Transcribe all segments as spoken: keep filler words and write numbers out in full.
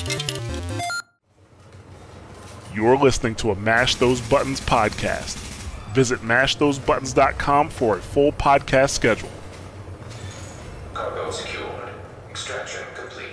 You're listening to a Mash Those Buttons podcast. Visit mash those buttons dot com for a full podcast schedule. Cargo secured. Extraction complete.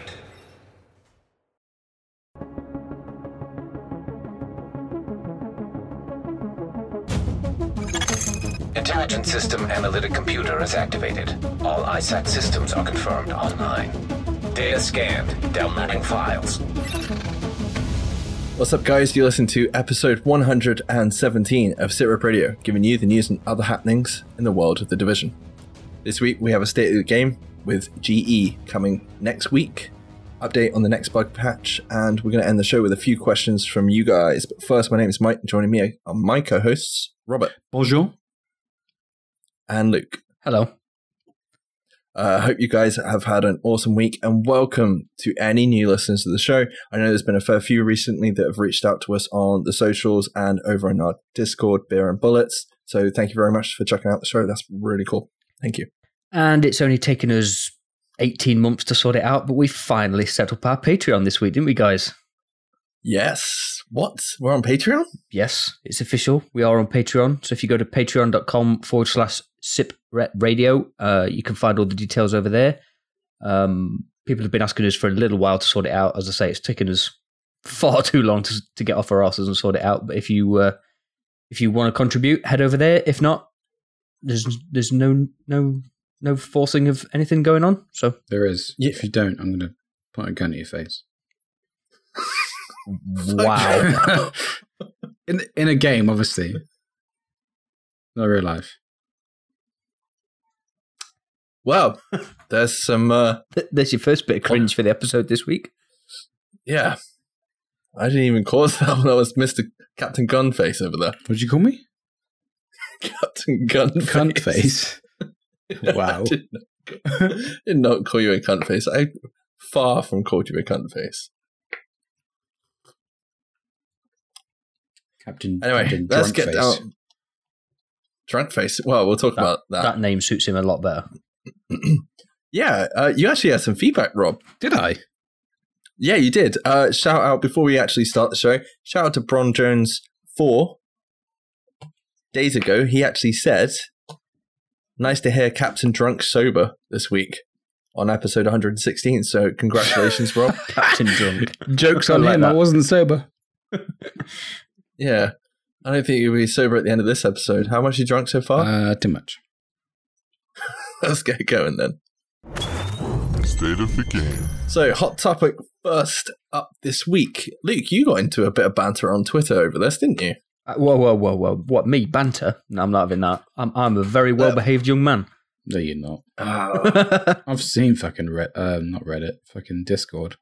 Intelligent System Analytic Computer is activated. All I SAC systems are confirmed online. Data scanned. Downloading files. What's up, guys? You listen to episode one hundred seventeen of SitRep Radio, giving you the news and other happenings in the world of The Division. This week, we have a State of the Game with G E coming next week, update on the next bug patch, and we're going to end the show with a few questions from you guys. But first, my name is Mike, and joining me are my co-hosts, Robert. Bonjour. And Luke. Hello. I uh, hope you guys have had an awesome week, and welcome to any new listeners to the show. I know there's been a fair few recently that have reached out to us on the socials and over in our Discord, Beer and Bullets. So thank you very much for checking out the show. That's really cool. Thank you. And it's only taken us eighteen months to sort it out, but we finally set up our Patreon this week, didn't we, guys? Yes. What? We're on Patreon? Yes, it's official. We are on Patreon. So if you go to patreon.com forward slash SitRep Radio, uh, you can find all the details over there. Um, people have been asking us for a little while to sort it out. As I say, it's taken us far too long to, to get off our asses and sort it out. But if you uh, if you want to contribute, head over there. If not, there's there's no no no forcing of anything going on. So there is. Yeah. If you don't, I'm going to point a gun at your face. Wow. in in a game, obviously. Not real life. Well, there's some... Uh, There's your first bit of cringe for the episode this week. Yeah. I didn't even cause that when I was Mister Captain Gunface over there. What'd you call me? Captain Gunface. Cunt face. Wow. I did, not, did not call you a cunt face. I far from called you a cunt face. Captain. Anyway, Captain let's drunk get face. down. Drunk face. Well, we'll talk That, about that. that name suits him a lot better. Yeah, uh, you actually had some feedback, Rob. Did I? Yeah, you did. Uh, shout out, before we actually start the show, shout out to Bron Jones four days ago. He actually said, nice to hear Captain Drunk sober this week on episode one hundred sixteen. So congratulations, Rob. Captain Drunk. Jokes I on like him. that. I wasn't sober. Yeah. I don't think you'll be sober at the end of this episode. How much are you drunk so far? Uh, too much. Let's get going then. State of the game. So, hot topic first up this week. Luke, you got into a bit of banter on Twitter over this, didn't you? Uh, whoa, whoa, whoa, whoa. What, me? Banter? No, I'm not having that. I'm I'm a very well-behaved young man. No, you're not. Uh, I've seen fucking Red, um, not Reddit, fucking Discord.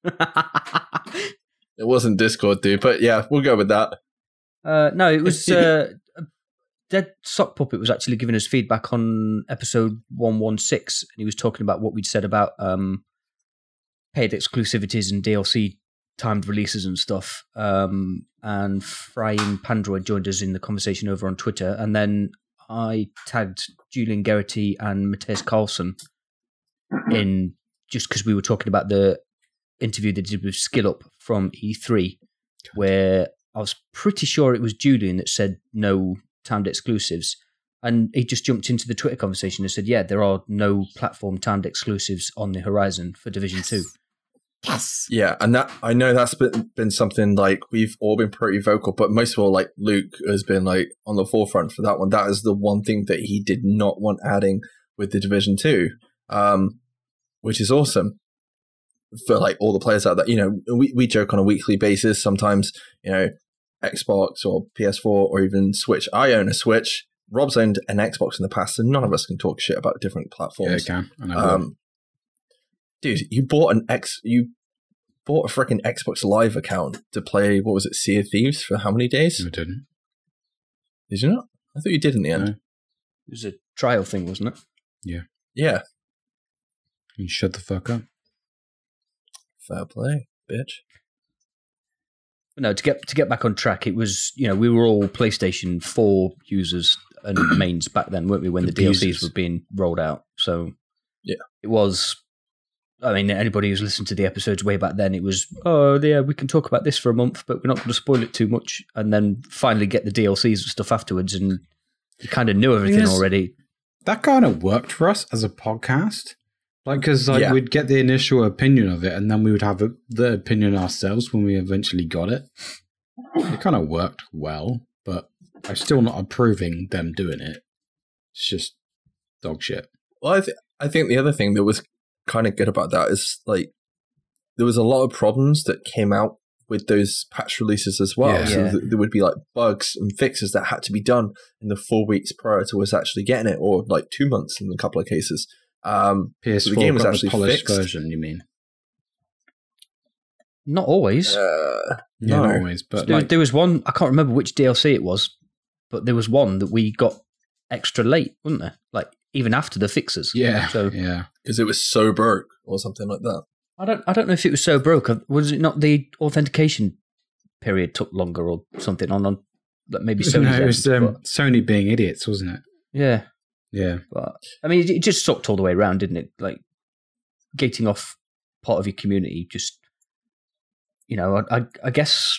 it wasn't Discord, dude, but yeah, we'll go with that. uh, no, it was... Uh, Dead Sock Puppet was actually giving us feedback on episode one sixteen, and he was talking about what we'd said about um, paid exclusivities and D L C timed releases and stuff. Um, and Frying Pandroid joined us in the conversation over on Twitter, and then I tagged Julian Geraghty and Matthias Carlson in just because we were talking about the interview they did with Skill Up from E three, where I was pretty sure it was Julian that said no timed exclusives, and he just jumped into the Twitter conversation and said, yeah, there are no platform timed exclusives on the horizon for Division two. Yes. Yeah, and that I know that's been, been something like we've all been pretty vocal, but most of all, like Luke has been like on the forefront for that one. That is the one thing that he did not want adding with the Division two, um, which is awesome for like all the players out there. You know, we, we joke on a weekly basis. Sometimes, you know, Xbox or P S four or even Switch. I own a Switch. Rob's owned an Xbox in the past, and none of us can talk shit about different platforms. Yeah, I can. And I will. Um, dude, you bought an X. You bought a freaking Xbox Live account to play. What was it, Sea of Thieves, for how many days? No, I didn't. Did you not? I thought you did in the end. No. It was a trial thing, wasn't it? Yeah. Yeah. You shut the fuck up. Fair play, bitch. No, to get to get back on track, it was, you know, we were all PlayStation four users and mains back then, weren't we, when the D L Cs Abusers. were being rolled out. So yeah, it was I mean, anybody who's listened to the episodes way back then, it was, oh, yeah, we can talk about this for a month, but we're not going to spoil it too much. And then finally get the D L Cs and stuff afterwards, and you kind of knew everything Yes. already. That kind of worked for us as a podcast. Like, because like, Yeah. we'd get the initial opinion of it, and then we would have a, the opinion ourselves when we eventually got it. It kind of worked well, but I'm still not approving them doing it. It's just dog shit. Well, I, th- I think the other thing that was kind of good about that is like there was a lot of problems that came out with those patch releases as well. Yeah. So Yeah. th- there would be like bugs and fixes that had to be done in the four weeks prior to us actually getting it, or like two months in a couple of cases. Um, P S four the game was got actually the polished fixed. version, you mean? Not always. uh, Yeah, No. not always, but there, like, there was one, I can't remember which D L C it was, but there was one that we got extra late, wasn't there? Like, even after the fixes. yeah, So yeah. because it was so broke or something like that. I don't I don't know if it was so broke. Was it not the authentication period took longer or something on, on like maybe Sony's No, it was end, um, but- Sony being idiots, wasn't it? yeah. Yeah. But I mean, it, it just sucked all the way around, didn't it? Like gating off part of your community. Just you know, I, I, I guess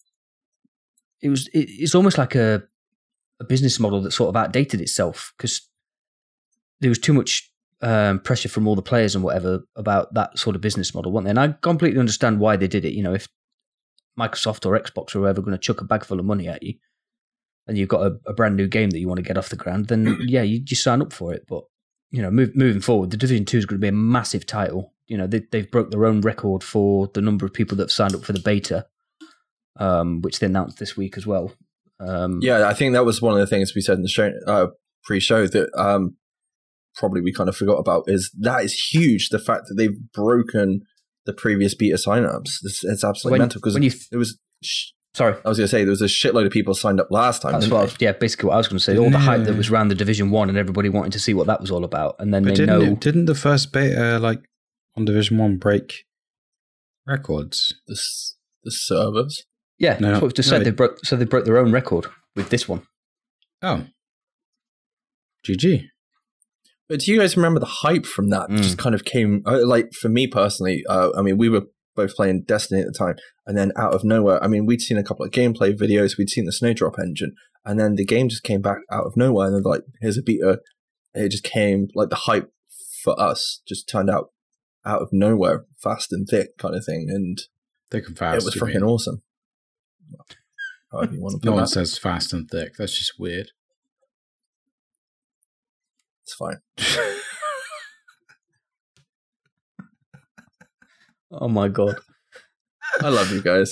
it was. It, it's almost like a a business model that sort of outdated itself because there was too much um, pressure from all the players and whatever about that sort of business model, wasn't there? And I completely understand why they did it. You know, if Microsoft or Xbox or whoever going to chuck a bag full of money at you, and you've got a, a brand new game that you want to get off the ground, then yeah, you just sign up for it. But you know, move, moving forward, the Division Two is going to be a massive title. You know, they, they've broke their own record for the number of people that have signed up for the beta, um, which they announced this week as well. Um, Yeah, I think that was one of the things we said in the show, uh, pre-show that um, probably we kind of forgot about is that is huge. The fact that they've broken the previous beta signups, it's, it's absolutely When- mental because when you- it was. Sh- sorry, I was going to say there was a shitload of people signed up last time. that's didn't what I they? was, yeah, basically what I was going to say. All the hype that No. was around the Division One and everybody wanting to see what that was all about, and then But they didn't know. it, didn't the first beta like on Division One break records? the, s- the servers. Yeah, No, that's what we just no, said. it- They broke, so they broke their own record with this one. Oh, G G. But do you guys remember the hype from that? Mm. Just kind of came uh, like for me personally. Uh, I mean, we were both playing Destiny at the time, and then out of nowhere, I mean, we'd seen a couple of gameplay videos, we'd seen the Snowdrop engine, and then the game just came back out of nowhere, and they're like, "Here's a beta." It just came like the hype for us just turned out out of nowhere, fast and thick kind of thing, and Thick and fast. it was you freaking mean. awesome. However you want to put No one that, says fast and thick. That's just weird. it's fine. Oh my god! I love you guys,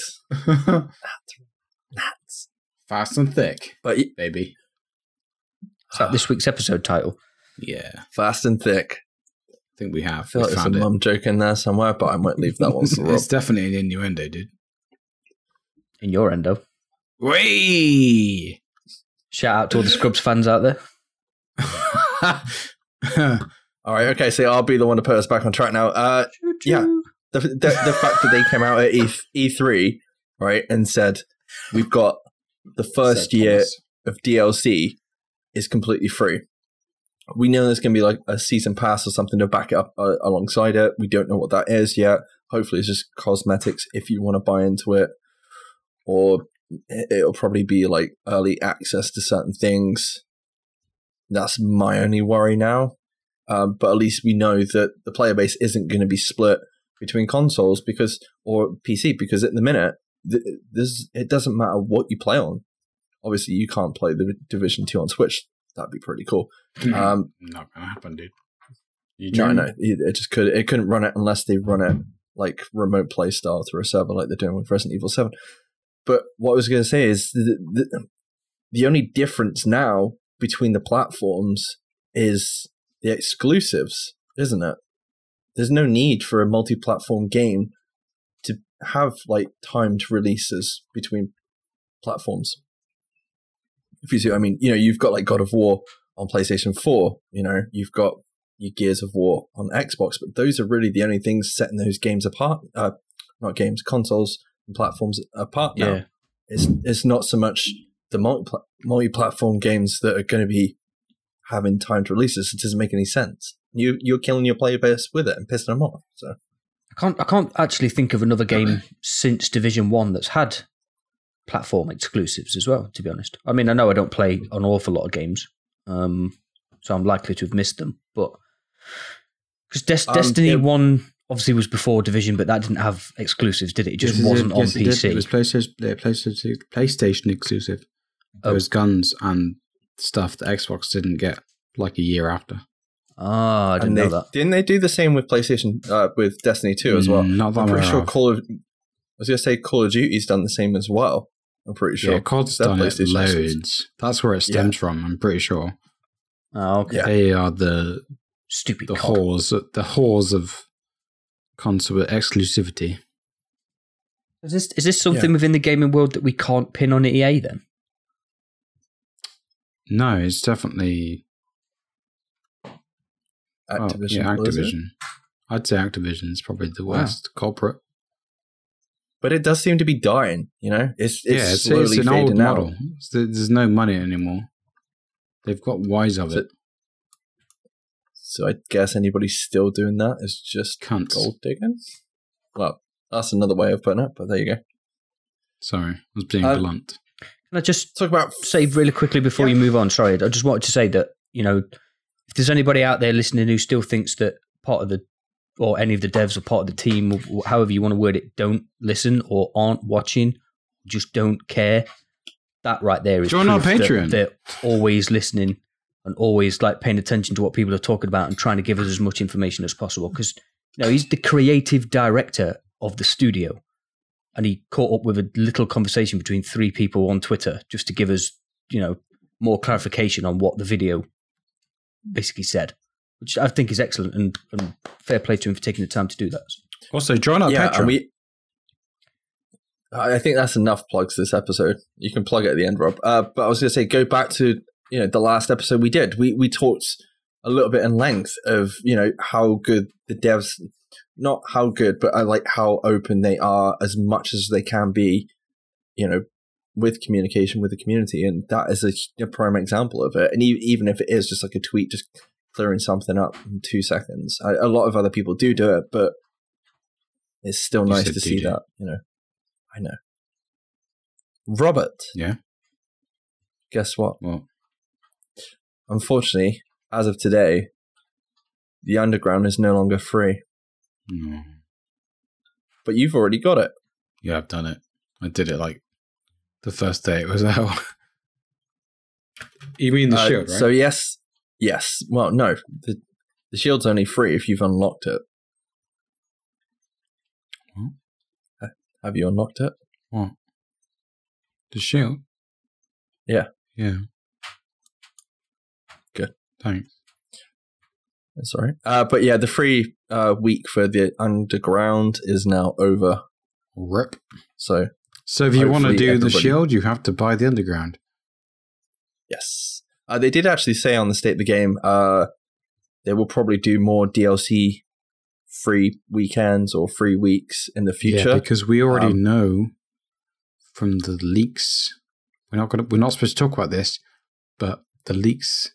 Fast and thick, but y- baby. Is that this week's episode title? Yeah, fast and thick. I think we have. I feel We like there's a found it. mum joke in there somewhere, but I might leave that one for Rob. It's definitely an innuendo, dude. In your endo. Way. Shout out to all the Scrubs fans out there. All right, okay, so I'll be the one to put us back on track now. Uh, yeah, the, the the fact that they came out at E E three, right, and said we've got the first Said year Thomas. of D L C is completely free. We know there's going to be like a season pass or something to back it up uh, alongside it. We don't know what that is yet. Hopefully, it's just cosmetics if you want to buy into it, or it'll probably be like early access to certain things. That's my only worry now. Um, but at least we know that the player base isn't going to be split between consoles because or P C because at the minute th- this it doesn't matter what you play on. Obviously, you can't play the Division Two on Switch. That'd be pretty cool. Um, Not gonna happen, dude. You no, dream. no, it it just could. It couldn't run it unless they run it like remote play style through a server, like they're doing with Resident Evil Seven. But what I was going to say is the, the the only difference now between the platforms is the exclusives, isn't it? There's no need for a multi-platform game to have like timed releases between platforms. If you see what I mean, you know, you've got like God of War on PlayStation four, you know, you've got your Gears of War on Xbox, but those are really the only things setting those games apart. Uh, not games, consoles and platforms apart now. Yeah. It's it's not so much the multi multi platform games that are going to be having timed releases. It doesn't make any sense. you you're killing your player base with it and pissing them off. So I can't I can't actually think of another game since Division One that's had platform exclusives as well. To be honest, I mean I know I don't play an awful lot of games, um, so I'm likely to have missed them. But because Des- Um, Destiny it- One obviously was before Division, but that didn't have exclusives, did it? It just Yes, it wasn't did. on Yes, it P did. C. It was PlayStation, uh, PlayStation, PlayStation exclusive. There Oh. was guns and stuff that Xbox didn't get like a year after. Ah, I didn't and they, know that. Didn't they do the same with PlayStation uh, with Destiny two as well? Mm, not that I'm I'm pretty aware sure of. Call of. I was going to say Call of Duty's done the same as well. I'm pretty sure. Yeah, C O D's They're done it PlayStation loads. exclusives. That's where it stems from. I'm pretty sure Oh, okay. Yeah. they are the Stupid the C O D. whores, the whores of console exclusivity. Is this is this something within the gaming world that we can't pin on E A then? No, it's definitely Activision. Oh, yeah, was it? Activision. I'd say Activision is probably the Wow. worst culprit. But it does seem to be dying. You know, it's it's yeah, it's, slowly it's an fading old out. model. It's- There's no money anymore. They've got wise of So- it. So I guess anybody still doing that is just Cunts. gold digging. Well, that's another way of putting it. But there you go. Sorry, I was being Uh, blunt. Can I just Talk about say really quickly before you move on? Sorry, I just wanted to say that, you know, if there's anybody out there listening who still thinks that part of the, or any of the devs are part of the team, or however you want to word it, don't listen or aren't watching, just don't care. That right there is Join our proof that Patreon. They're always listening and always like paying attention to what people are talking about and trying to give us as much information as possible. Because, you know, he's the creative director of the studio. And he caught up with a little conversation between three people on Twitter just to give us, you know, more clarification on what the video basically said, which I think is excellent, and, and fair play to him for taking the time to do that. Also, join our yeah, Patreon. and we. I think that's enough plugs this episode. You can plug it at the end, Rob. Uh, but I was going to say, go back to you know the last episode we did. We we talked a little bit in length of you know how good the devs, not how good, but I like how open they are as much as they can be, you know, with communication with the community, and that is a, a prime example of it. And e- even if it is just like a tweet, just clearing something up in two seconds, I, a lot of other people do do it, but it's still You nice said to see do do. that. You know, I know. Robert, Yeah. guess what? Well, Unfortunately, as of today, the underground is no longer free. no. But you've already got it. Yeah, I've done it. I did it like the first day it was out. You mean the Uh, shield, right? So yes, yes. Well, no, the the shield's only free if you've unlocked it. What? Ha- Have you unlocked it? What? The shield? Yeah. Yeah. Good. Thanks. That's all right. Uh, but yeah, the free uh, week for the underground is now over. Rip. So So if you want to Hopefully do the everybody- shield, you have to buy the underground. yes, uh, they did actually say on the state of the game uh, they will probably do more D L C free weekends or free weeks in the future. Yeah, because we already Um, know from the leaks. We're not gonna. We're not supposed to talk about this, but the leaks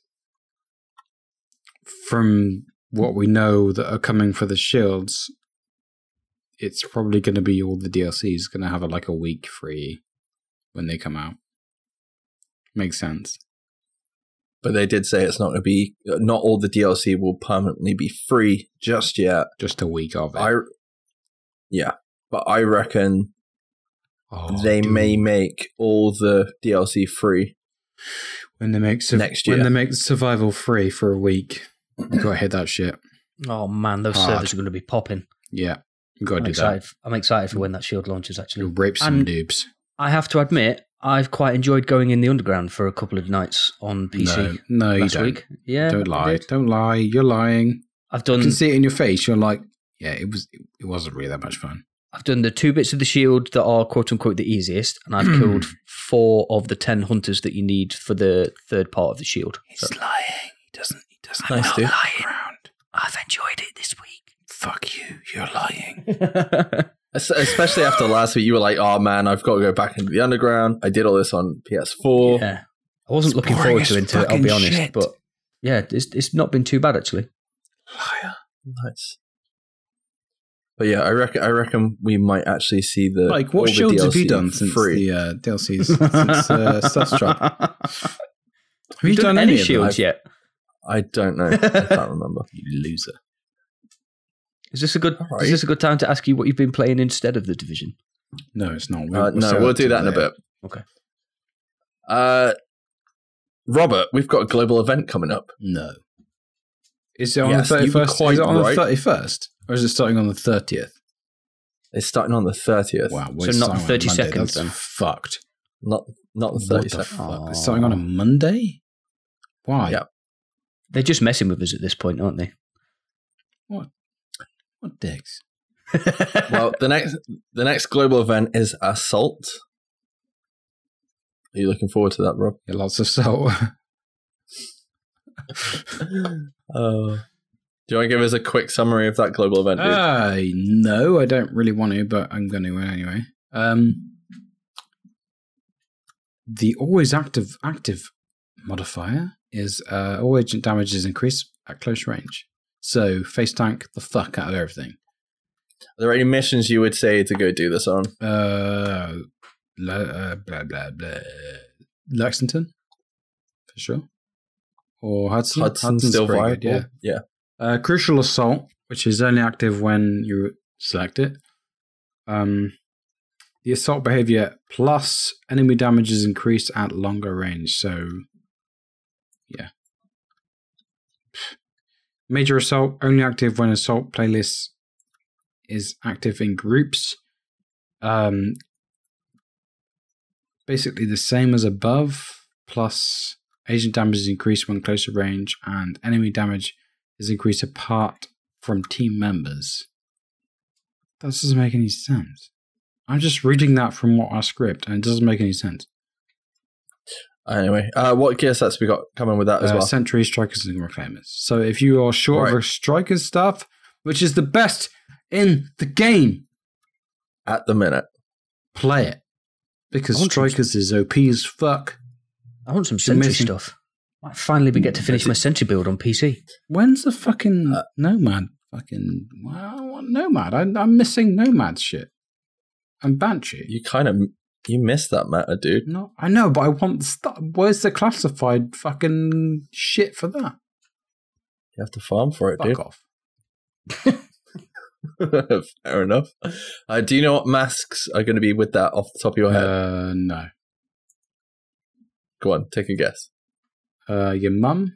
from what we know that are coming for the shields, it's probably going to be all the D L C is going to have a, like a week free when they come out. Makes sense. But they did say it's not going to be. Not all the D L C will permanently be free just yet. Just a week of it. I, yeah, but I reckon Oh, they dude. may make all the D L C free. when they make su- next when year. they make survival free for a week. You gotta hit that shit. Oh man, those Hard. servers are going to be popping. Yeah, you gotta I'm do excited. that. I'm excited for when that shield launches. Actually, You'll rape some And- noobs. I have to admit, I've quite enjoyed going in the underground for a couple of nights on P C No, no, you last don't. week. Yeah, Don't I lie. did. Don't lie. You're lying. I've You done. can see it in your face. You're like, yeah, it was. It wasn't really that much fun. I've done the two bits of the shield that are quote unquote the easiest, and I've killed four of the ten hunters that you need for the third part of the shield. So lying. He doesn't. He doesn't. Nice, not dude. lying. I've enjoyed it this week. Fuck you. You're lying. Es- Especially after last week, you were like, "Oh man, I've got to go back into the underground." I did all this on P S four. Yeah, I wasn't It's looking boring forward as to it. Into it, I'll be fucking honest, shit. but yeah, it's it's not been too bad actually. Nice. But yeah, I reckon I reckon we might actually see the Like, what all the shields D L have you C done since free. the uh, D L Cs? Since uh, Starstruck? Have you done done any any of shields them? yet? I don't know. I can't remember. You loser. Is this a good? Alright. Is this a good time to ask you what you've been playing instead of the Division? No, it's not. Uh, no, we'll do that in a bit. Okay. Uh, Robert, we've got a global event coming up. No. Is it on Yes, the you were thirty-first? quite Is it on right. the thirty-first? Or is it starting on the thirtieth? It's starting on the thirtieth. Wow. So not the thirty seconds That's then? fucked. Not not the What thirty the second. fuck? It's starting on a Monday? Why? Yeah. They're just messing with us at this point, aren't they? What dicks? Well, the next the next global event is Assault. Are you looking forward to that, Rob? Yeah, lots of salt. Uh, do you want to give us a quick summary of that global event, dude? Uh, no, I don't really want to, but I'm going to anyway. Um, the always active active modifier is uh, all agent damage is increased at close range. So face tank the fuck out of everything. Are there any missions you would say to go do this on? Uh, le- uh blah blah blah. Lexington, for sure. Or Hudson. Hudson Hudson's still pretty viable? good, yeah. Yeah. Uh, Crucial Assault, which is only active when you select it. Um, the assault behavior plus enemy damage is increased at longer range. So, yeah. Major Assault, only active when assault playlist is active in groups. Um, basically the same as above, plus agent damage is increased when closer range, and enemy damage is increased apart from team members. That doesn't make any sense. I'm just reading that from what our script, and it doesn't make any sense. Anyway, uh, what gear sets we got coming with that as Uh, well? Sentry, Strikers, and Reclaimers. So if you are short Right. of Strikers stuff, which is the best in the game, At the minute. play it. Because I want some- Strikers is O P as fuck. I want some Sentry missing- stuff. I finally get to finish my Sentry build on P C. When's the fucking Uh, Nomad? Fucking well, I want Nomad. I, I'm missing Nomad shit. And Banshee. You kind of you missed that meta, dude. No, I know, but I want the stuff. Where's the classified fucking shit for that? You have to farm for it, Fuck dude. off. Fair enough. Uh, do you know what masks are going to be with that off the top of your head? Uh, no. Go on, take a guess. Uh, your mum,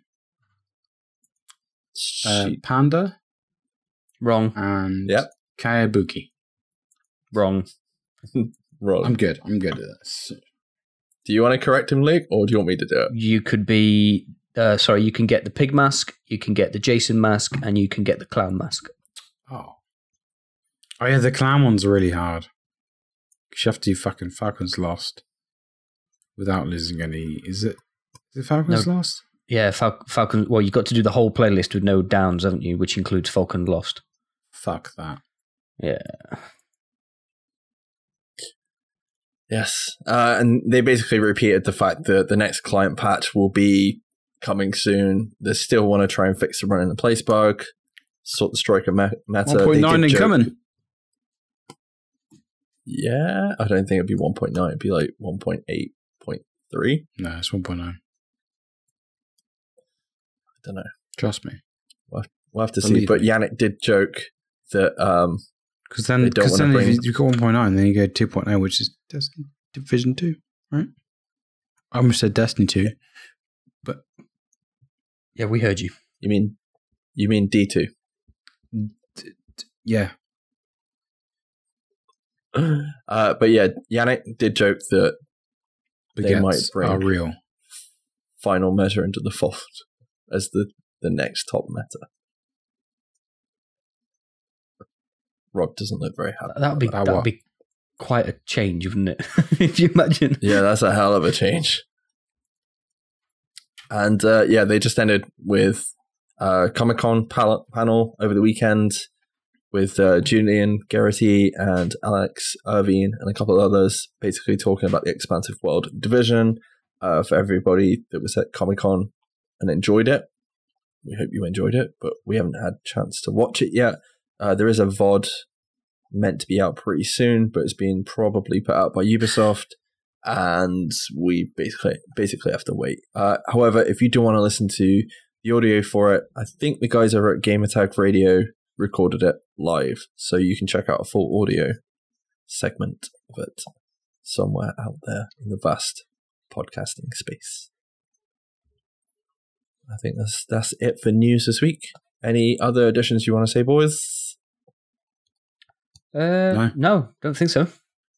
uh, Sheep. Panda, Wrong. and Yep. Kayabuki. Wrong. Wrong. I'm good. I'm good at this. Do you want to correct him, Luke, or do you want me to do it? You could be. Uh, sorry, you can get the pig mask, you can get the Jason mask, and you can get the clown mask. Oh. Oh yeah, the clown one's really hard. 'Cause you have to do fucking Falcon's Lost without losing any. Is it? Is it Falcon's No. Lost? Yeah, Fal- Falcon. Well, you've got to do the whole playlist with no downs, haven't you? Which includes Falcon Lost. Fuck that. Yeah. Yes. Uh, and they basically repeated the fact that the next client patch will be coming soon. They still want to try and fix the run in the place bug, sort the striker me- meta. one point nine They did joke- incoming. Yeah, I don't think it'd be one point nine. It'd be like one point eight point three. No, it's one point nine. I don't know. Trust me. We'll have to see. Believe But me. Yannick did joke that um, Because then, They don't cause wanna then if bring- you, you got one point nine, then you go two point oh, which is Destiny Division two, right? I almost said Destiny two. Yeah, we heard you. you mean you mean D two. Yeah. Uh, but yeah, Yannick did joke that they might Baguettes bring are real. final measure into the fold as the, the next top meta. Rob doesn't look very happy. That would be About that what? would be quite a change, wouldn't it? If you imagine. Yeah, that's a hell of a change. And uh, yeah, they just ended with uh, Comic Con pal- panel over the weekend with uh, Julian Garrity and Alex Irvine and a couple of others, basically talking about the expansive world of Division uh, for everybody that was at Comic Con and enjoyed it. we hope you enjoyed it, but we haven't had a chance to watch it yet. Uh, there is a V O D meant to be out pretty soon, but it's been probably put out by Ubisoft, and we basically basically have to wait. Uh, however, if you do want to listen to the audio for it, I think the guys over at Gamertag Radio recorded it live, so you can check out a full audio segment of it somewhere out there in the vast podcasting space. I think that's that's it for news this week. Any other additions you want to say, boys? Uh, no. no, don't think so.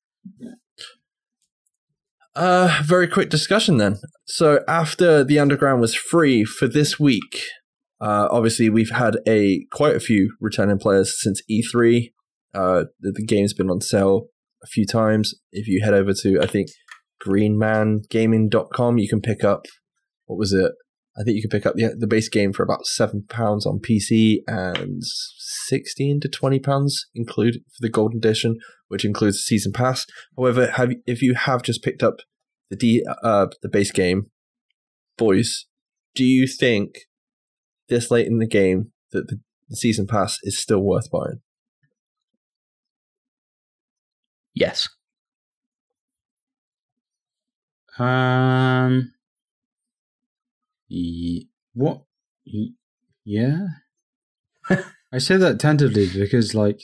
Uh, very quick discussion then. So after the Underground was free for this week, uh, obviously we've had a quite a few returning players since E three. Uh, the, the game's been on sale a few times. If you head over to, I think, green man gaming dot com, you can pick up, what was it? I think you can pick up the, the base game for about seven pounds on P C and sixteen to twenty pounds include for the Golden Edition, which includes the Season Pass. However, have if you have just picked up the D, uh, the base game, boys, do you think this late in the game that the, the Season Pass is still worth buying? Yes. Um... Ye- what? Ye- yeah. I say that tentatively because, like,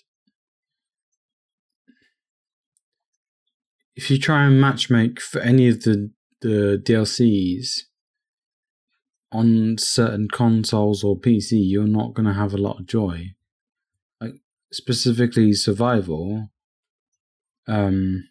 if you try and matchmake for any of the, the D L Cs on certain consoles or P C, you're not going to have a lot of joy. Like, specifically survival. Um,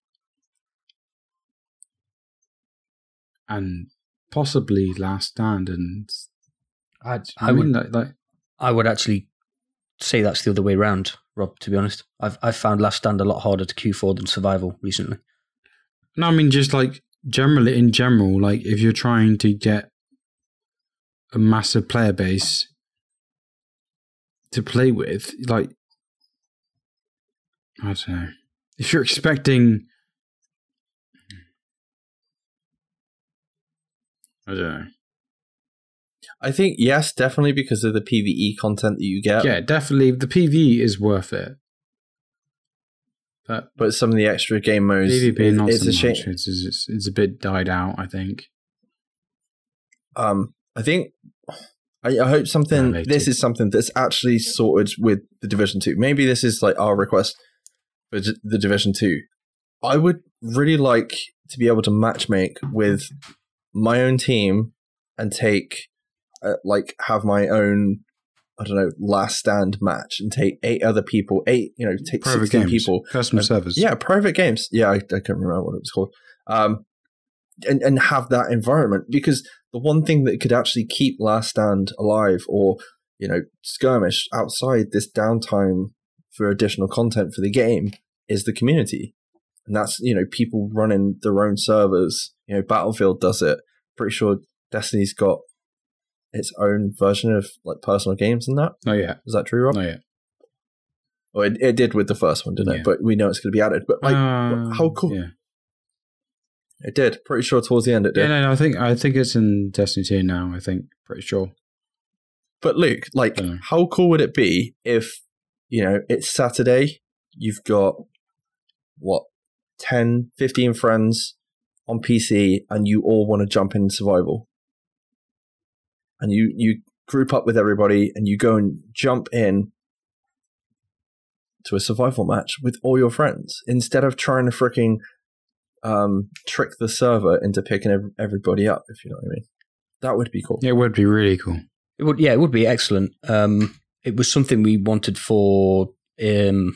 and possibly Last Stand, and I, I, I mean, would, like, like, I would actually say that's the other way around, Rob. To be honest, I've I've found Last Stand a lot harder to queue for than Survival recently. No, I mean just like generally in general, like if you're trying to get a massive player base to play with, like I don't know, if you're expecting. I don't know. I think yes, definitely because of the PvE content that you get. Yeah, definitely the P V is worth it. But, but some of the extra game modes, PvP it, not it's so a shame. much. It's, it's, it's a bit died out, I think. Um, I think I, I hope something. Related. This is something that's actually sorted with the Division Two. Maybe this is like our request for the Division Two. I would really like to be able to matchmake with my own team and take, uh, like, have my own, I don't know, last stand match and take eight other people, eight, you know, take private sixteen games, people. custom and, servers. Yeah, private games. Yeah, I, I can't remember what it was called. Um, and, and have that environment, because the one thing that could actually keep Last Stand alive, or, you know, Skirmish outside this downtime for additional content for the game, is the community. And that's, you know, people running their own servers. You know, Battlefield does it. Pretty sure Destiny's got its own version of like personal games and that. Not yet. Is that true, Rob? Not yet. Well, it, it did with the first one, didn't Yeah. it? But we know it's going to be added. But like, Uh, how cool? Yeah. It did. Pretty sure towards the end it did. Yeah, no, no, I think I think it's in Destiny two now. I think pretty sure. But Luke, like, Dunno. how cool would it be if, you know, it's Saturday, you've got, what, ten, fifteen friends on P C, and you all want to jump in survival. And you, you group up with everybody, and you go and jump in to a survival match with all your friends, instead of trying to freaking um, trick the server into picking ev- everybody up, if you know what I mean. That would be cool. It would be really cool. It would, yeah, it would be excellent. Um, it was something we wanted for um,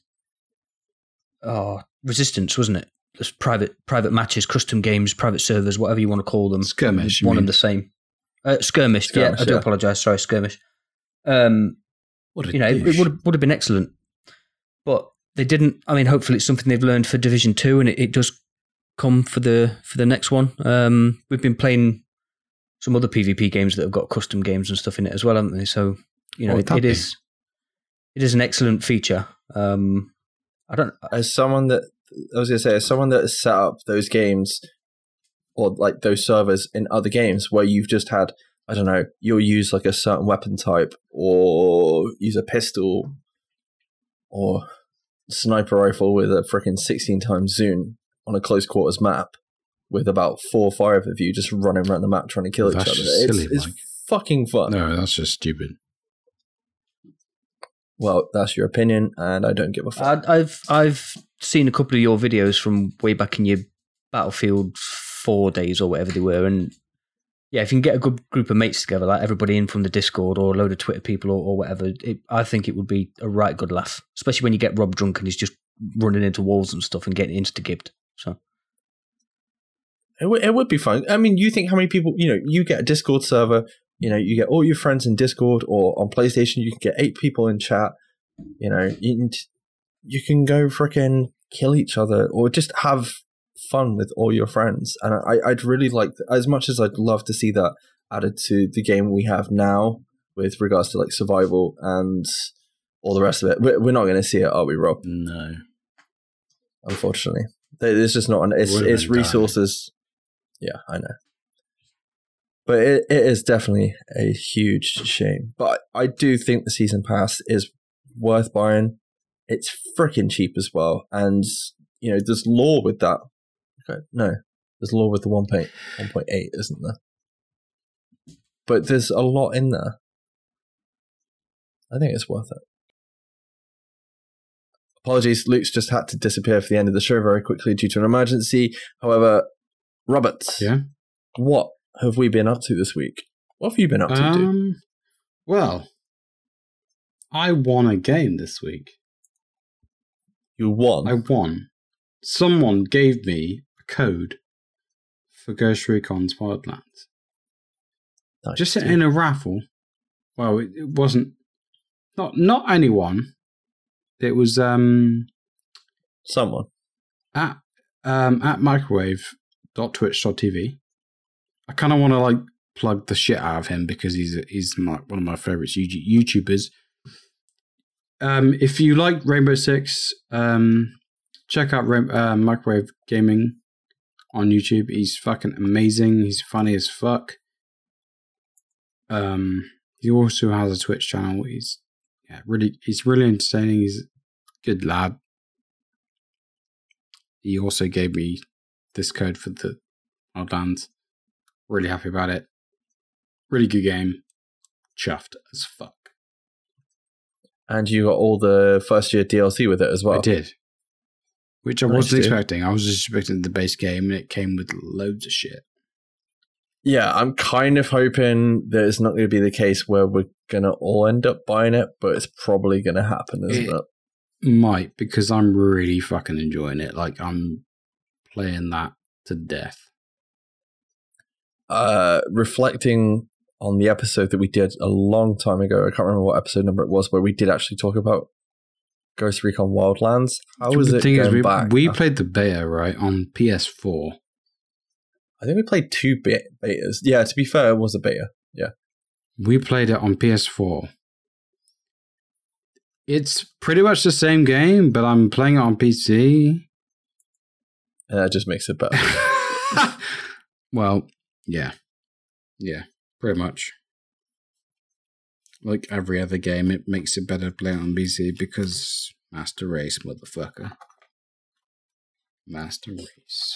oh, Resistance, wasn't it? Just private private matches, custom games, private servers, whatever you want to call them. Skirmish, you one mean? and the same. Uh, skirmish, Skirmish, yeah. I do yeah. apologise. Sorry, skirmish. Um, What a you know, it, douche. it would would have been excellent, but they didn't. I mean, hopefully, it's something they've learned for Division Two, and it, it does come for the for the next one. Um, we've been playing some other PvP games that have got custom games and stuff in it as well, haven't they? So you know, What would it, that it be? is it is an excellent feature. Um, I don't. As someone that, I was going to say, as someone that has set up those games or like those servers in other games where you've just had I don't know, you'll use like a certain weapon type or use a pistol or sniper rifle with a freaking sixteen times zoom on a close quarters map with about four or five of you just running around the map trying to kill That's each other. just silly, it's Mike. it's fucking fun. No, that's just stupid. Well, that's your opinion, and I don't give a fuck. I, I've I've seen a couple of your videos from way back in your Battlefield four days or whatever they were, and yeah, if you can get a good group of mates together, like everybody in from the Discord or a load of Twitter people or, or whatever, it, I think it would be a right good laugh, especially when you get Rob drunk and he's just running into walls and stuff and getting insta-gibbed. So It, w- it would be fun. I mean, you think how many people, you know, you get a Discord server, you know, you get all your friends in Discord, or on PlayStation, you can get eight people in chat, you know, you can, you can go freaking kill each other or just have fun with all your friends. And I, I'd really like, as much as I'd love to see that added to the game we have now with regards to like survival and all the rest of it, we're, we're not going to see it, are we, Rob? No. Unfortunately. There's just not, an, it's, Would've it's been resources. Yeah, I know. But it, it is definitely a huge shame. But I do think the season pass is worth buying. It's freaking cheap as well. And, you know, there's lore with that. Okay, no, there's lore with the one point eight, isn't there? But there's a lot in there. I think it's worth it. Apologies, Luke's just had to disappear for the end of the show very quickly due to an emergency. However, Robert, Yeah? what have we been up to this week? What have you been up to, dude? Um, well, I won a game this week. You won. I won. Someone gave me a code for Ghost Recon's Wildlands. Nice, Just dude. in a raffle. Well, it, it wasn't not not anyone. It was um Someone. at um at microwave dot twitch dot t v. I kind of want to like plug the shit out of him because he's he's my, one of my favorites YouTubers. Um, if you like Rainbow Six, um, check out Rain- uh, Microwave Gaming on YouTube. He's fucking amazing. He's funny as fuck. Um, he also has a Twitch channel. He's yeah, really, he's really entertaining. He's a good lad. He also gave me this code for the Wildlands. Really happy about it. Really good game. Chuffed as fuck. And you got all the first year D L C with it as well. I did. Which I Nice, wasn't dude. expecting. I was just expecting the base game and it came with loads of shit. Yeah, I'm kind of hoping that it's not going to be the case where we're going to all end up buying it, but it's probably going to happen, isn't it? it? Might, because I'm really fucking enjoying it. Like, I'm playing that to death. Uh, reflecting on the episode that we did a long time ago, I can't remember what episode number it was, where we did actually talk about Ghost Recon Wildlands. How was the it thing going is, we, back? we played the beta, right, on P S four. I think we played two be- betas. Yeah, to be fair, it was a beta. Yeah. We played it on P S four. It's pretty much the same game, but I'm playing it on P C. And that just makes it better. Well, yeah. Yeah, pretty much. Like every other game, it makes it better to play it on P C because Master Race, motherfucker. Master Race.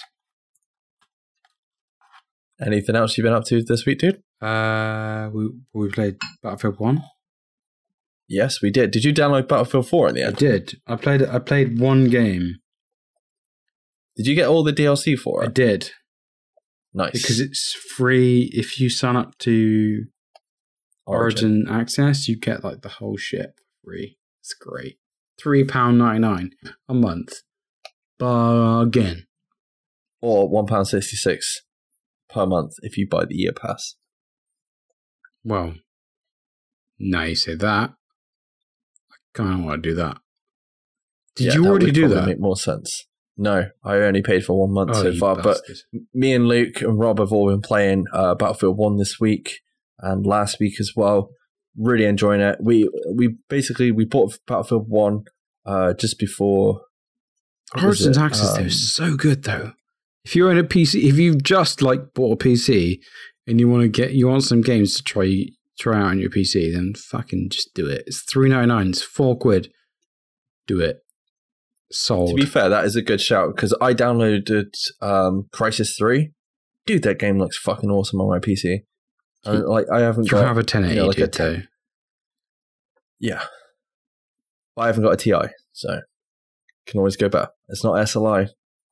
Anything else you've been up to this week, dude? Uh, we we played Battlefield One. Yes, we did. Did you download Battlefield four in the I end? did. I played. I played one game. Did you get all the D L C for I it? did Nice. because it's free if you sign up to Origin, Access. You get like the whole shit for free. It's great. Three pound ninety nine a month. Bargain. Or one pound sixty-six per month if you buy the year pass. Well, now you say that, I kind of want to do that. Did Yeah, you that already would do probably that? make more sense. No, I only paid for one month Oh, so you far. But bastard. me and Luke and Rob have all been playing uh, Battlefield one this week and last week as well. Really enjoying it. We we basically we bought Battlefield one uh, just before. what was Origins it? Access though Um, is so good though. If you're in a P C, if you've just like bought a P C and you want to get you want some games to try try out on your P C, then fucking just do it. It's three ninety-nine. It's four quid. Do it. Sold. To be fair, that is a good shout because I downloaded um, Crysis three. Dude, that game looks fucking awesome on my P C. And, like I haven't you got have a ten eighty you know, like a though. Yeah, I haven't got a T I, so can always go better. It's not S L I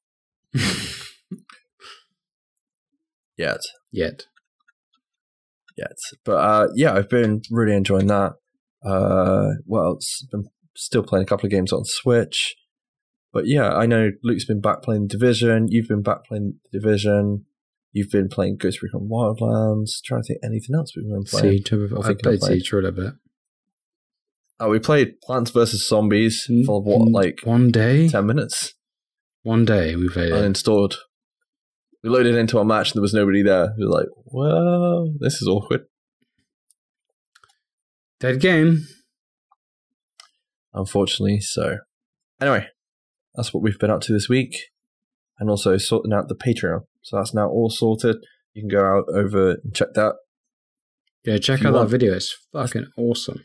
yet. Yet. Yet, but uh, yeah, I've been really enjoying that. Uh, what else? Been still playing a couple of games on Switch. But yeah, I know Luke's been back playing Division. You've been back playing Division. You've been playing Ghost Recon Wildlands. Trying to think anything else we've been playing. Siege. I played Siege for a little bit. Oh, we played Plants versus Zombies for what, like one day, ten minutes. One day we played it. Uninstalled. We loaded into a match and there was nobody there. We were like, well, this is awkward. Dead game. Unfortunately, so. Anyway, that's what we've been up to this week. And also sorting out the Patreon. So that's now all sorted. You can go out over and check that. Yeah, check out that video. It's fucking awesome.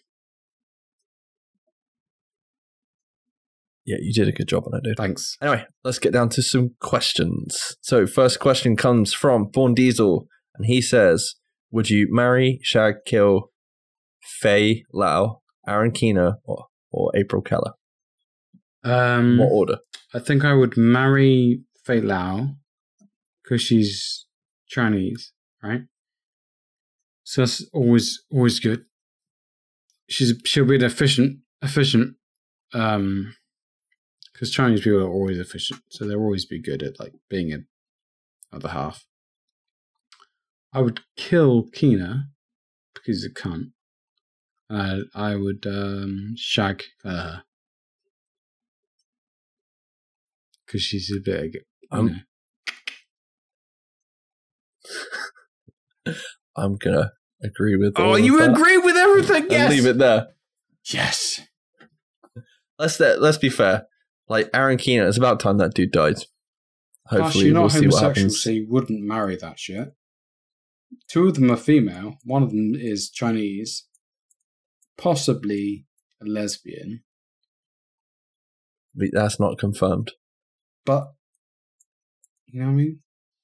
Yeah, you did a good job on it, dude. Thanks. Anyway, let's get down to some questions. So, first question comes from Born Diesel, and he says, would you marry, shag, kill Faye Lau, Aaron Keener, or, or April Keller? Um, what order? I think I would marry Faye Lau because she's Chinese, right? So that's always always good. She's she'll be an efficient efficient um because Chinese people are always efficient, so they'll always be good at like being a other half. I would kill Keener because he's a cunt. Uh, I would um, shag her because she's a bit. You um, I'm gonna agree with. Oh, you that. agree with everything? Yes. And leave it there. Yes. Let's let's be fair. Like Aaron Keener, it's about time that dude died. Hopefully, you're we'll not see what homosexual, happens. so you wouldn't marry that shit. Two of them are female. One of them is Chinese, possibly a lesbian. But that's not confirmed. But you know what I mean.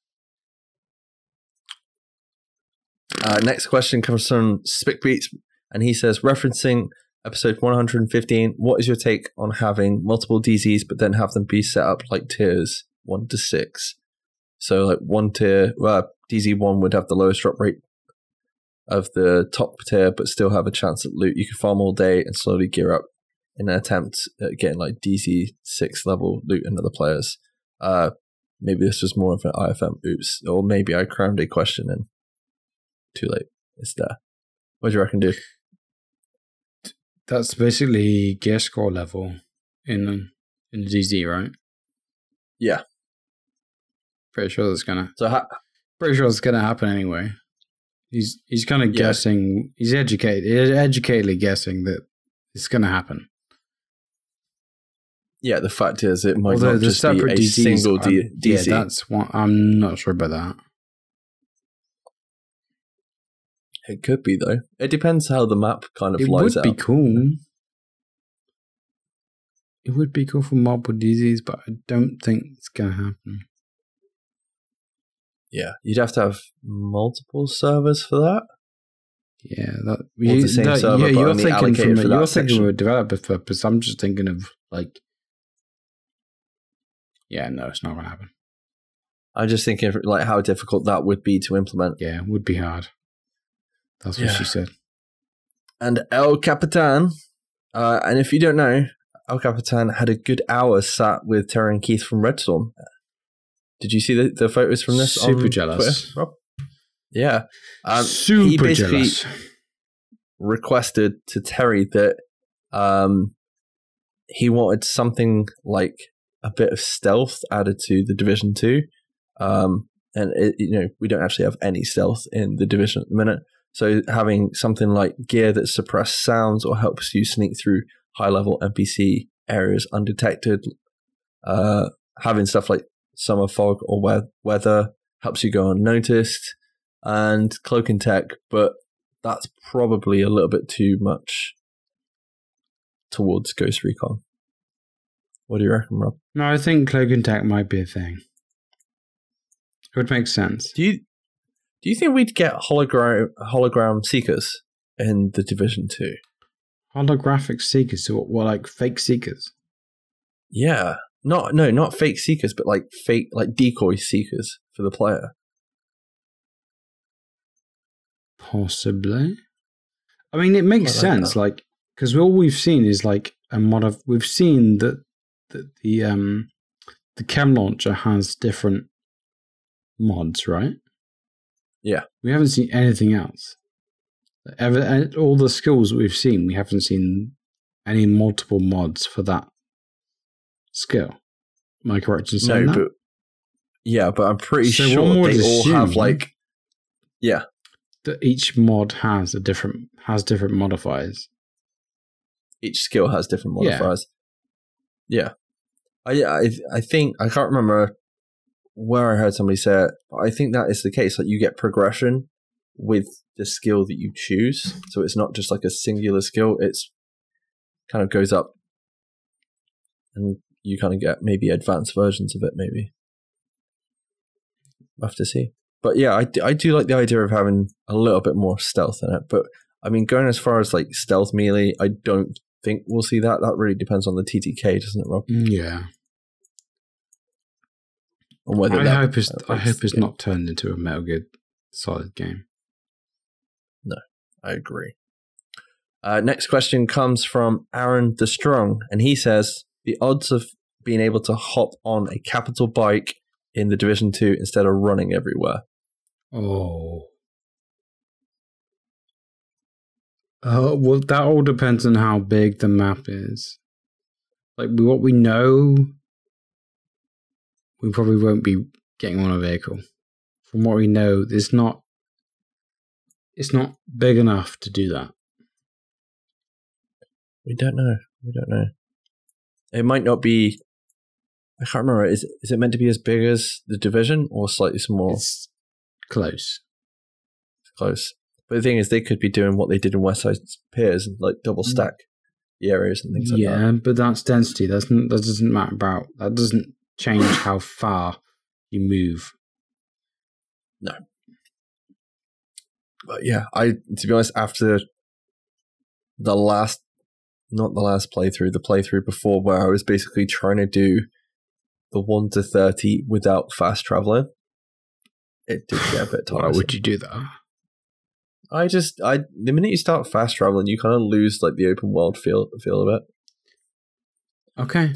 Uh, next question comes from Spickbeats, and he says, referencing episode one hundred fifteen, what is your take on having multiple D Zs but then have them be set up like tiers one to six? So like one tier, well, D Z one would have the lowest drop rate of the top tier but still have a chance at loot. You can farm all day and slowly gear up in an attempt at getting like D Z six level loot and other players. Uh, maybe this was more of an I F M oops, or maybe I crammed a question in. Too late. It's there. What do you reckon, dude? That's basically gear score level in in D Z, right? Yeah. Pretty sure that's gonna. So, ha- pretty sure it's gonna happen anyway. He's he's kind of yeah. guessing. He's educated. He's educatedly guessing that it's gonna happen. Yeah, the fact is, it might Although not the just be a D Zs single are- D- DC. Yeah, that's one. I'm not sure about that. It could be though. It depends how the map kind of It lies would out. be cool. It would be cool for multiple D Zs, but I don't think it's gonna happen. Yeah, you'd have to have multiple servers for that. Yeah, that, Or the same that- server, yeah, but you're only thinking allocated from a, for that you're thinking section. of a developer purpose. I'm just thinking of like, yeah, no, it's not gonna happen. I'm just thinking of like how difficult that would be to implement. Yeah, it would be hard. That's what Yeah. she said. And El Capitan, uh, and if you don't know, El Capitan had a good hour sat with Terry and Keith from Red Storm. Did you see the, the photos from this? Super on jealous. Twitter, Rob? Yeah. Um, Super he basically jealous. requested to Terry that um, he wanted something like a bit of stealth added to the Division two. Um, and, it, you know, we don't actually have any stealth in the Division at the minute. So having something like gear that suppresses sounds or helps you sneak through high-level N P C areas undetected, uh, having stuff like summer fog or we- weather helps you go unnoticed, and Cloak and Tech, but that's probably a little bit too much towards Ghost Recon. What do you reckon, Rob? No, I think Cloak and Tech might be a thing. It would make sense. Do you do you think we'd get hologram hologram seekers in the Division two? Holographic seekers, so what, what like fake seekers? Yeah, not no, not fake seekers, but like fake like decoy seekers for the player. Possibly. I mean, it makes I like sense, that. like because all we've seen is like a mod of. We've seen that that the um the chem launcher has different mods, right? Yeah. We haven't seen anything else. Ever, all the skills that we've seen, we haven't seen any multiple mods for that skill. Am I correct in saying No, that? but yeah, but I'm pretty So sure one would they all have assume- like yeah, That each mod has a different has different modifiers. each skill has different Yeah. modifiers. Yeah, I I I think I can't remember where I heard somebody say it, but I think that is the case. Like you get progression with the skill that you choose, so it's not just like a singular skill. It's kind of goes up, and you kind of get maybe advanced versions of it. Maybe we'll have to see. But yeah, I do, I do like the idea of having a little bit more stealth in it. But I mean, going as far as like stealth melee, I don't think we'll see that. That really depends on the T T K, doesn't it, Rob? Yeah. On whether I that- hope it's that I makes hope it's the game. not turned into a Metal Gear Solid game. I agree. Uh, next question comes from Aaron the Strong, and he says the odds of being able to hop on a capital bike in the Division Two instead of running everywhere. Oh. Uh, well, that all depends on how big the map is. Like, what we know, we probably won't be getting on a vehicle. From what we know, it's not, it's not big enough to do that. We don't know. We don't know. It might not be. I can't remember. Is is it meant to be as big as the Division or slightly smaller? It's close. Close. But the thing is, they could be doing what they did in West Side Piers and like double stack the areas and things like that. Yeah, but that's density. That's n- that doesn't matter about. That doesn't change how far you move. But yeah, I to be honest, after the last, not the last playthrough, the playthrough before where I was basically trying to do the one to thirty without fast traveling, it did get a bit Why tiresome. would you do that? I just, I the minute you start fast traveling, you kind of lose like the open world feel feel of it. Okay.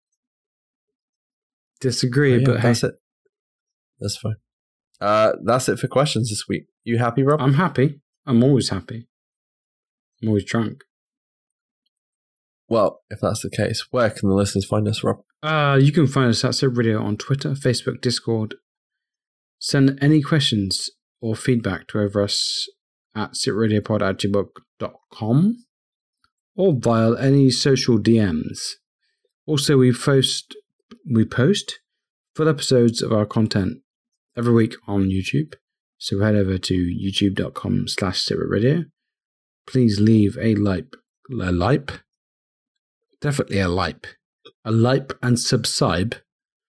Disagree, Yeah, but hey, that's it. That's fine. Uh, that's it for questions this week. You happy, Rob? I'm happy. I'm always happy. I'm always drunk. Well, if that's the case, where can the listeners find us, Rob? Uh, you can find us at Sit Radio on Twitter, Facebook, Discord. Send any questions or feedback to over us at sitradiopod at gmail dot com or via any social D Ms. Also, we post we post full episodes of our content every week on YouTube. So head over to youtube dot com slash sitradio. Please leave a like, a like, definitely a like, a like and subscribe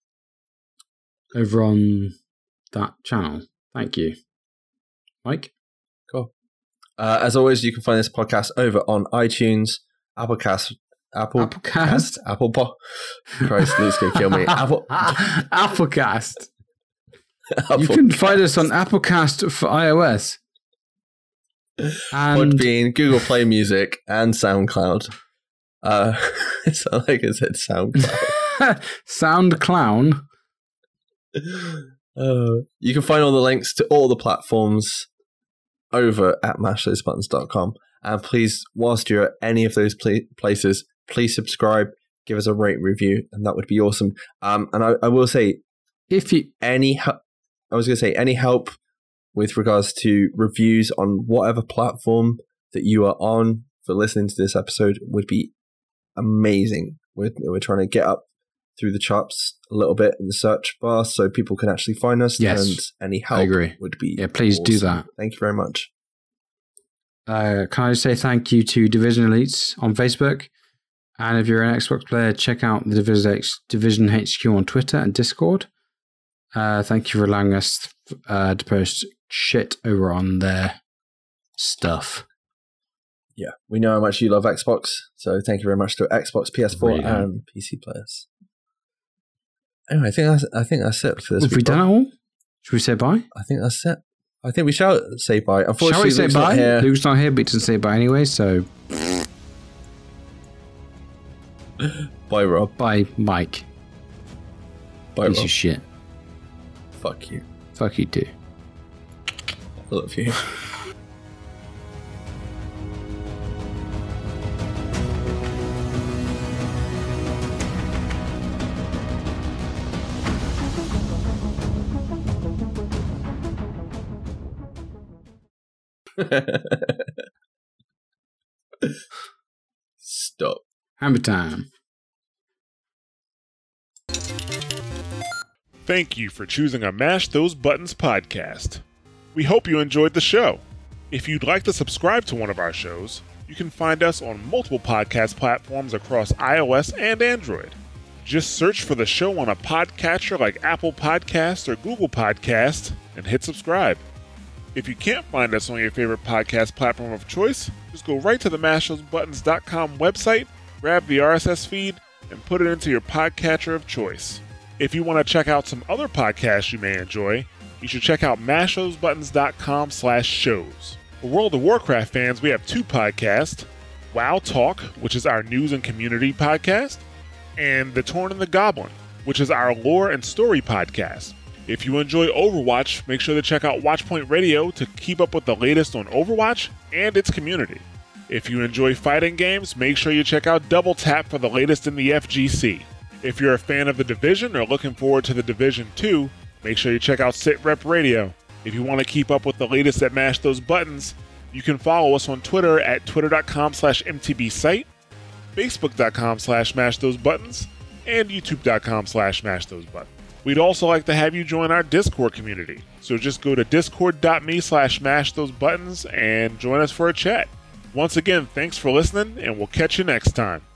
over on that channel. Thank you. Mike? Cool. Uh, as always, you can find this podcast over on iTunes, Applecast, Apple Applecast? Apple Po. Christ, Luke's gonna kill me. Apple. Applecast. Apple You can find us on Applecast for iOS. And Podbean, Google Play Music, and SoundCloud. Uh, it sounded like I said SoundCloud. Sound Clown. Uh, you can find all the links to all the platforms over at mash those buttons dot com. And please, whilst you're at any of those pl- places, please subscribe, give us a rate review, and that would be awesome. Um, and I, I will say, If you any help, I was going to say, any help with regards to reviews on whatever platform that you are on for listening to this episode would be amazing. We're, we're trying to get up through the charts a little bit in the search bar so people can actually find us. Yes, and any help I agree. would be Yeah, please do awesome. that. Thank you very much. Uh, can I say thank you to Division Elites on Facebook? And if you're an Xbox player, check out the Division, H- Division H Q on Twitter and Discord. Uh, thank you for allowing us uh, to post shit over on their stuff. Yeah, we know how much you love Xbox, so thank you very much to Xbox, P S four, Really and P C players. Anyway, I think that's, I think that's it for this Have we week, done Bob. it all? Should we say bye? I think that's it. I think we shall say bye. Shall Unfortunately, we say Luke's bye? not here. Luke's not here, but he doesn't say bye anyway, so Bye, Rob. bye, Mike. Bye, Piece Rob. of shit. Fuck you. Fuck you too. I love you. Stop. Hammer time. Thank you for choosing a Mash Those Buttons podcast. We hope you enjoyed the show. If you'd like to subscribe to one of our shows, you can find us on multiple podcast platforms across iOS and Android. Just search for the show on a podcatcher like Apple Podcasts or Google Podcasts and hit subscribe. If you can't find us on your favorite podcast platform of choice, just go right to the mash those buttons dot com website, grab the R S S feed, and put it into your podcatcher of choice. If you want to check out some other podcasts you may enjoy, you should check out mash those buttons dot com slash shows. For World of Warcraft fans, we have two podcasts, WoW Talk, which is our news and community podcast, and The Torn and the Goblin, which is our lore and story podcast. If you enjoy Overwatch, make sure to check out Watchpoint Radio to keep up with the latest on Overwatch and its community. If you enjoy fighting games, make sure you check out Double Tap for the latest in the F G C. If you're a fan of The Division or looking forward to The Division two, make sure you check out Sit Rep Radio. If you want to keep up with the latest at Mash Those Buttons, you can follow us on Twitter at twitter.com slash mtbsite, facebook.com slash mash those buttons, and youtube.com slash mash those buttons. We'd also like to have you join our Discord community. So just go to discord.me slash mash those buttons and join us for a chat. Once again, thanks for listening, and we'll catch you next time.